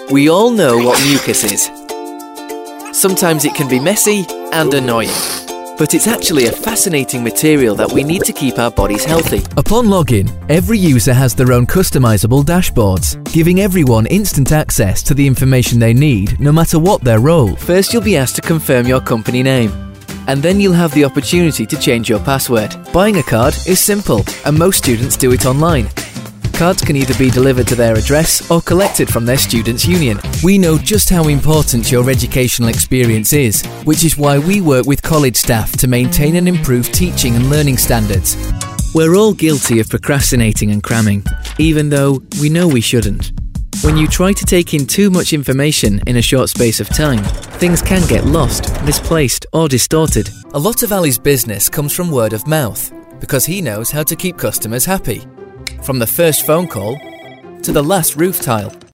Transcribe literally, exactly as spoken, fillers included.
We all know what mucus is. Sometimes it can be messy and annoying, but it's actually a fascinating material that we need to keep our bodies healthy. Upon login, every user has their own customizable dashboards, giving everyone instant access to the information they need, no matter what their role. First, you'll be asked to confirm your company name, and then you'll have the opportunity to change your password. Buying a card is simple, and most students do it online. Cards can either be delivered to their address or collected from their students' union. We know just how important your educational experience is, which is why we work with college staff to maintain and improve teaching and learning standards. We're all guilty of procrastinating and cramming, even though we know we shouldn't. When you try to take in too much information in a short space of time, things can get lost, misplaced, or distorted. A lot of Ali's business comes from word of mouth, because he knows how to keep customers happy. From the first phone call to the last roof tile.